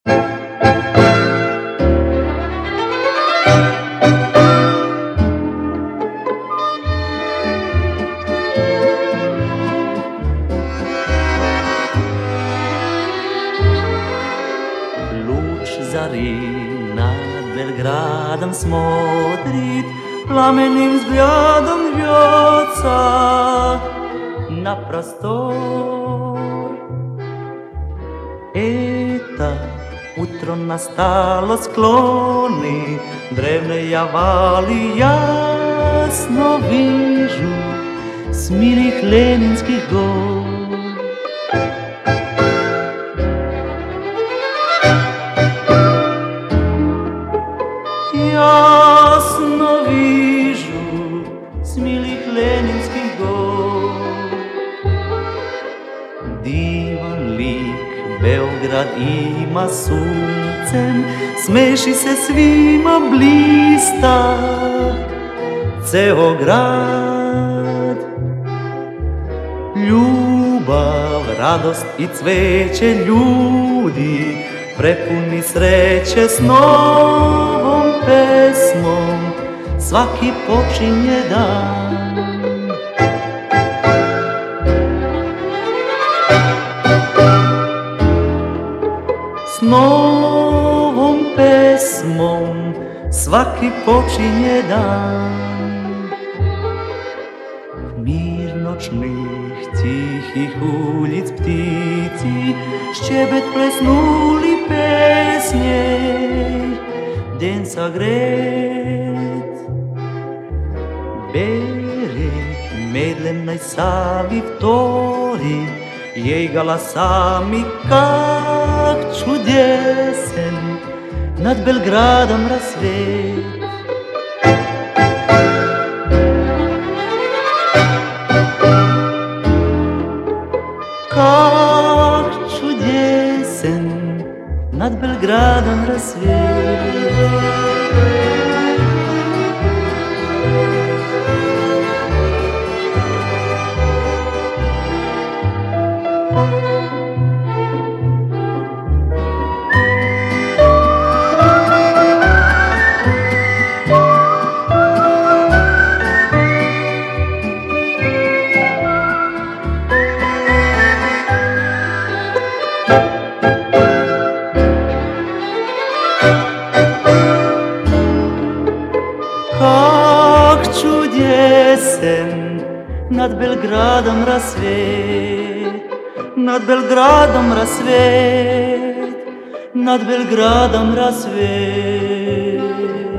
Зари над Белградом смотрит, пламенным взглядом рвется на простор. Это утро настало, склоны древней овали ясно вижу с милых ленинских гор. Ясно вижу с милых ленинских гор. Диван лик Белград има sunцем, смеши се свима блиста цeo grad. Ljubav, radost i cveće, ljudi prepuni sreće, s novom pesmom svaki počinje dan. S novom pesmom svaki počinje dan. Mir noćnih tihih ulic ptici šćebet plesnuli pesnjej, den sagret. Берег медленной Сави вторит ей голосами, как чудесен над Белградом рассвет. Как чудесен над Белградом рассвет. Как чудесен над Белградом рассвет, над Белградом рассвет, над Белградом рассвет.